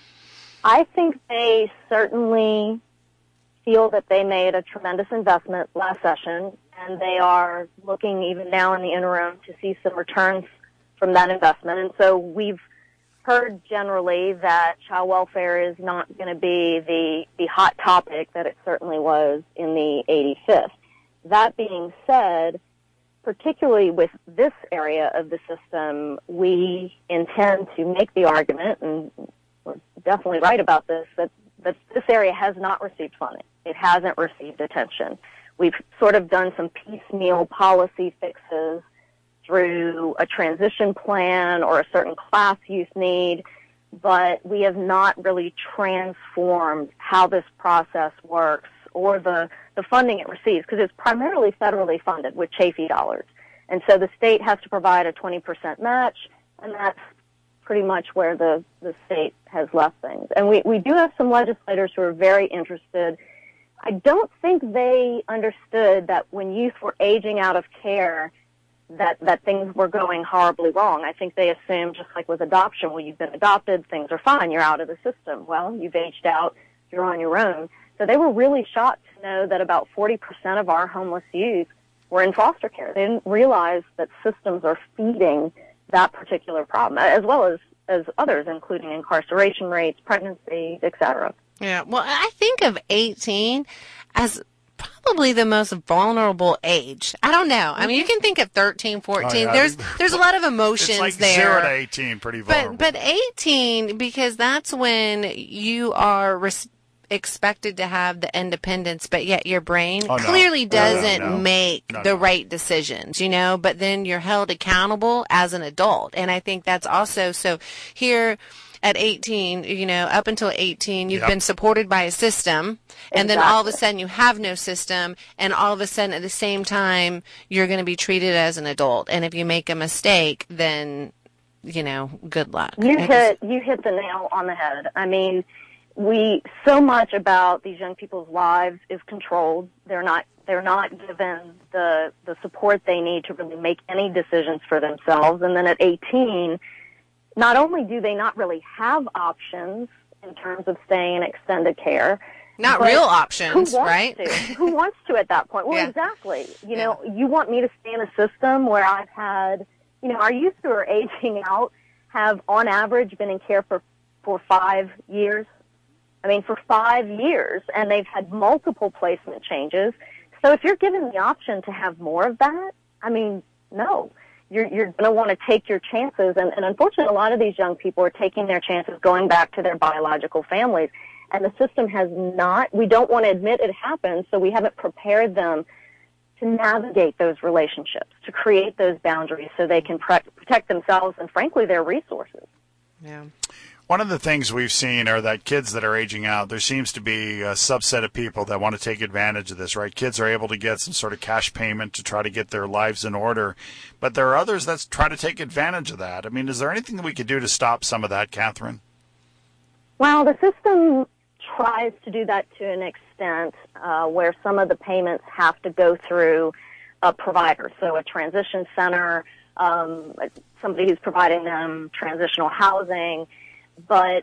I think they certainly feel that they made a tremendous investment last session, and they are looking even now in the interim to see some returns from that investment. And so we've heard generally that child welfare is not going to be the hot topic that it certainly was in the 85th. That being said, particularly with this area of the system, we intend to make the argument, and we're definitely right about this, that this area has not received funding. It hasn't received attention. We've sort of done some piecemeal policy fixes through a transition plan or a certain class youth need, but we have not really transformed how this process works or the funding it receives, because it's primarily federally funded with Chafee dollars. And so the state has to provide a 20% match, and that's pretty much where the state has left things. And we do have some legislators who are very interested. I don't think they understood that when youth were aging out of care, that things were going horribly wrong. I think they assumed, just like with adoption, well, you've been adopted, things are fine, you're out of the system. Well, you've aged out, you're on your own. So they were really shocked to know that about 40% of our homeless youth were in foster care. They didn't realize that systems are feeding that particular problem, as well as others, including incarceration rates, pregnancy, et cetera. Yeah, well, I think of 18 as probably the most vulnerable age. I don't know. I mean, you can think of 13, 14. There's a lot of emotions it's like there. 0 to 18, pretty vulnerable. But 18, because that's when you are expected to have the independence, but yet your brain clearly doesn't make the right decisions, but then you're held accountable as an adult. And I think that's also, so here at 18, up until 18, you've Yep. been supported by a system, and then all of a sudden you have no system, and all of a sudden at the same time you're going to be treated as an adult. And if you make a mistake, then, good luck. You hit the nail on the head. I mean, so much about these young people's lives is controlled. They're not given the support they need to really make any decisions for themselves. And then at 18, not only do they not really have options in terms of staying in extended care, Not but real options, who wants right? to? Who wants to at that point? Well, Yeah. exactly. You want me to stay in a system where I've had, our youth who are aging out have on average been in care for 5 years. I mean, for 5 years, and they've had multiple placement changes. So if you're given the option to have more of that, I mean, no. You're going to want to take your chances. And unfortunately, a lot of these young people are taking their chances going back to their biological families. And the system has not, we don't want to admit it happens, so we haven't prepared them to navigate those relationships, to create those boundaries so they can protect themselves and, frankly, their resources. Yeah. One of the things we've seen are that kids that are aging out, there seems to be a subset of people that want to take advantage of this, right? Kids are able to get some sort of cash payment to try to get their lives in order, but there are others that try to take advantage of that. I mean, is there anything that we could do to stop some of that, Catherine? Well, the system tries to do that to an extent where some of the payments have to go through a provider, so a transition center, somebody who's providing them transitional housing. But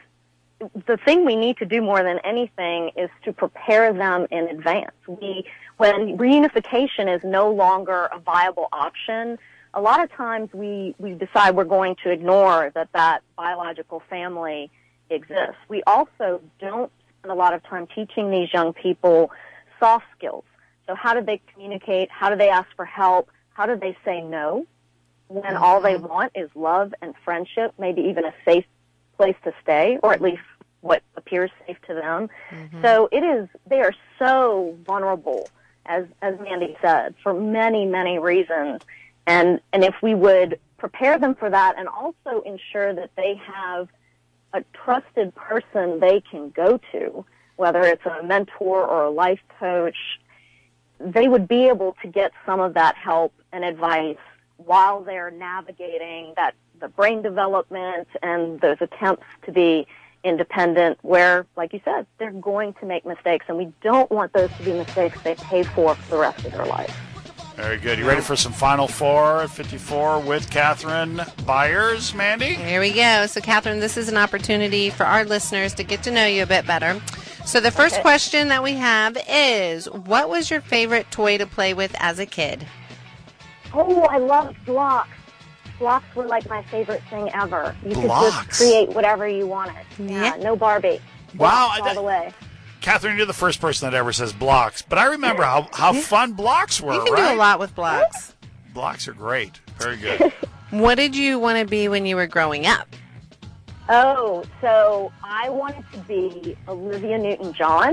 the thing we need to do more than anything is to prepare them in advance. When reunification is no longer a viable option, a lot of times we decide we're going to ignore that biological family exists. We also don't spend a lot of time teaching these young people soft skills. So how do they communicate? How do they ask for help? How do they say no when all they want is love and friendship, maybe even a safe place to stay, or at least what appears safe to them. So they are so vulnerable, as Mandy said, for many, many reasons. And if we would prepare them for that and also ensure that they have a trusted person they can go to, whether it's a mentor or a life coach, they would be able to get some of that help and advice while they're navigating the brain development and those attempts to be independent where, like you said, they're going to make mistakes, and we don't want those to be mistakes they pay for the rest of their life. Very good. You ready for some Final Four at 54 with Catherine Byers, Mandy? Here we go. So, Catherine, this is an opportunity for our listeners to get to know you a bit better. So the first question that we have is, what was your favorite toy to play with as a kid? Oh, I loved blocks. Blocks were like my favorite thing ever. You could Blocks? just create whatever you wanted. Yeah, no Barbie. Wow. Blocks all the way. Catherine, you're the first person that ever says blocks, but I remember how fun blocks were, You can right? do a lot with blocks. Blocks are great. Very good. What did you want to be when you were growing up? Oh, so I wanted to be Olivia Newton-John.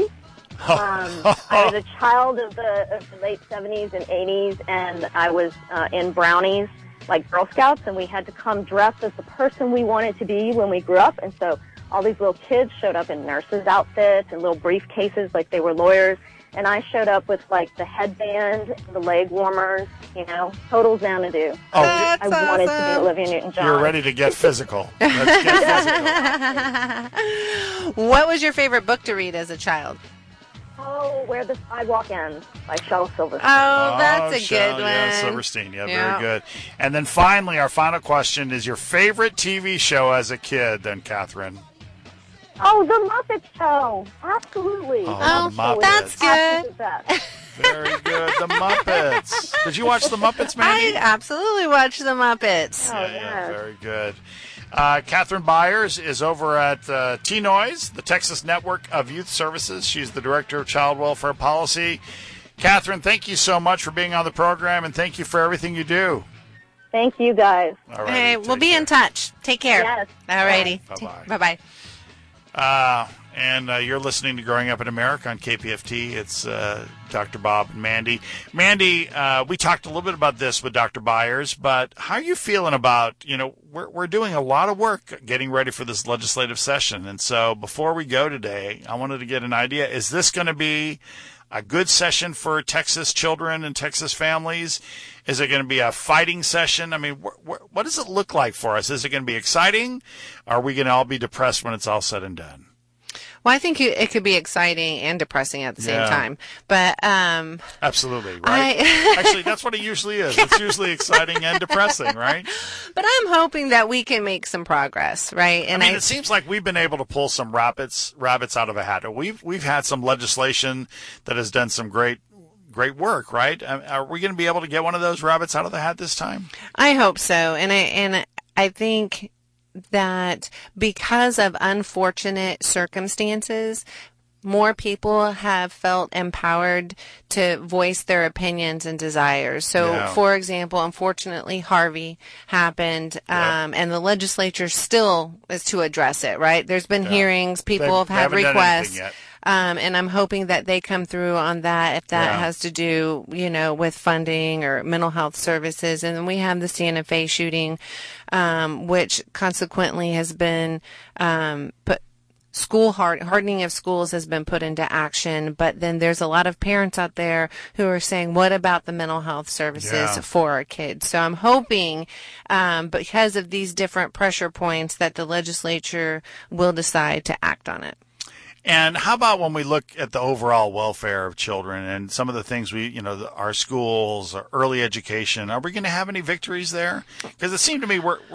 I was a child of the late 70s and 80s, and I was in brownies, like Girl Scouts, and we had to come dressed as the person we wanted to be when we grew up. And so all these little kids showed up in nurses' outfits and little briefcases like they were lawyers. And I showed up with, like, the headband, the leg warmers, total Xanadu. Oh, That's I wanted to awesome. be Olivia Newton-John. You're ready to get physical. Let's get physical. What was your favorite book to read as a child? Oh, Where the Sidewalk Ends by Shel Silverstein. Oh, that's a Shel, good one. Yeah, Silverstein. Yeah, Yeah. very good. And then finally, our final question is your favorite TV show as a kid, then, Catherine? Oh, The Muppet Show. Absolutely. Oh, The Muppets. That's good. Absolute best. Very good. The Muppets. Did you watch The Muppets, I Mandy? absolutely watched The Muppets. Yeah, very good. Catherine Byers is over at TNOYS, the Texas Network of Youth Services. She's the Director of Child Welfare Policy. Catherine, thank you so much for being on the program, and thank you for everything you do. Thank you, guys. All right. Hey, we'll be in touch. Take care. Yes. All righty. Bye-bye. Bye-bye. And you're listening to Growing Up in America on KPFT. It's Dr. Bob and Mandy. Mandy, we talked a little bit about this with Dr. Byers, but how are you feeling about, we're doing a lot of work getting ready for this legislative session. And so before we go today, I wanted to get an idea. Is this going to be a good session for Texas children and Texas families? Is it going to be a fighting session? I mean, what does it look like for us? Is it going to be exciting? Are we going to all be depressed when it's all said and done? Well, I think it could be exciting and depressing at the same time. But absolutely, right? Actually, that's what it usually is. It's usually exciting and depressing, right? But I'm hoping that we can make some progress, right? And it seems like we've been able to pull some rabbits out of a hat. We've had some legislation that has done some great work, right? Are we going to be able to get one of those rabbits out of the hat this time? I hope so, and I think that because of unfortunate circumstances, more people have felt empowered to voice their opinions and desires. So, for example, unfortunately, Harvey happened, and the legislature still is to address it, right? There's been hearings, people have had requests. And I'm hoping that they come through on that if that has to do, with funding or mental health services. And then we have the Santa Fe shooting, which consequently has been hardening of schools has been put into action. But then there's a lot of parents out there who are saying, what about the mental health services for our kids? So I'm hoping, because of these different pressure points, that the legislature will decide to act on it. And how about when we look at the overall welfare of children and some of the things our schools, our early education, are we going to have any victories there? Because it seemed to me we're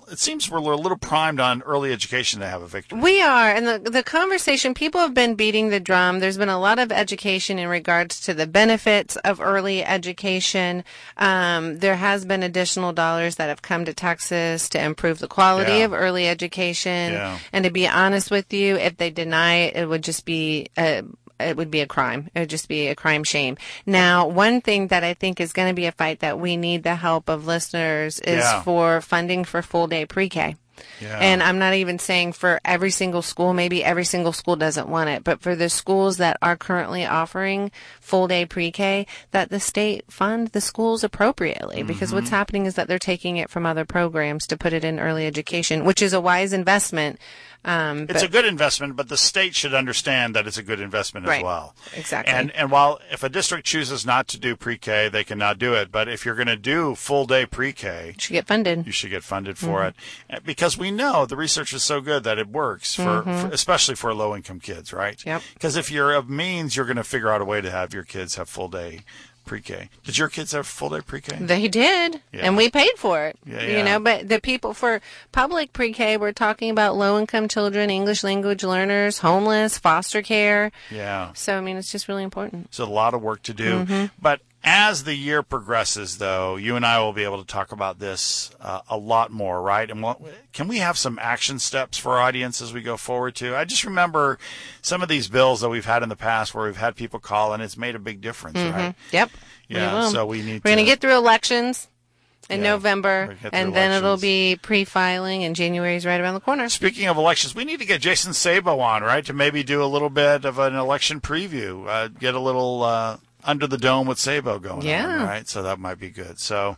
a little primed on early education to have a victory. We are, and the conversation, people have been beating the drum. There's been a lot of education in regards to the benefits of early education. There has been additional dollars that have come to Texas to improve the quality of early education. Yeah. And to be honest with you, if they deny it, it would just be it would be a crime. It would just be a crime shame. Now, one thing that I think is going to be a fight that we need the help of listeners is for funding for full day pre-K. Yeah. And I'm not even saying for every single school, maybe every single school doesn't want it, but for the schools that are currently offering full day pre-K, that the state fund the schools appropriately, because what's happening is that they're taking it from other programs to put it in early education, which is a wise investment. It's a good investment, but the state should understand that it's a good investment as well. Exactly. And while if a district chooses not to do pre-K, they cannot do it. But if you're going to do full day pre-K, you should get funded. You should get funded for it, because we know the research is so good that it works for especially for low income kids, right? Yep. Because if you're of means, you're going to figure out a way to have your kids have full day pre-K. Did your kids have full day pre-K? They did, and we paid for it. But the people for public pre-K, we're talking about low-income children, English language learners, homeless, foster care. Yeah. So, it's just really important. It's a lot of work to do. But as the year progresses, though, you and I will be able to talk about this a lot more, right? And can we have some action steps for our audience as we go forward, too? I just remember some of these bills that we've had in the past where we've had people call, and it's made a big difference, right? Yep. Yeah, so we're going to get through elections in November, and then it'll be pre-filing, and January's right around the corner. Speaking of elections, we need to get Jason Sabo on, right, to maybe do a little bit of an election preview, get a little under the dome with Sabo going on, right? So that might be good. So,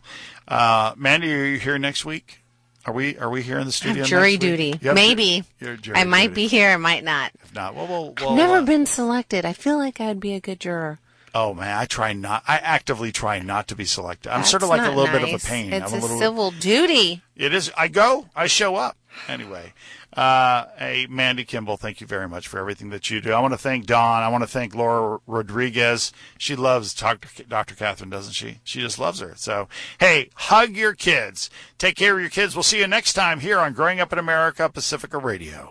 Mandy, are you here next week? Are we here in the studio? Jury duty, maybe. I might be here, I might not. If not, we'll I've never been selected. I feel like I'd be a good juror. Oh man, I actively try not to be selected. I'm sort of like a little bit of a pain. It's a civil duty. It is. I show up. Anyway, hey, Mandy Kimball, thank you very much for everything that you do. I want to thank Dawn. I want to thank Laura Rodriguez. She loves Dr. Catherine, doesn't she? She just loves her. So, hey, hug your kids. Take care of your kids. We'll see you next time here on Growing Up in America, Pacifica Radio.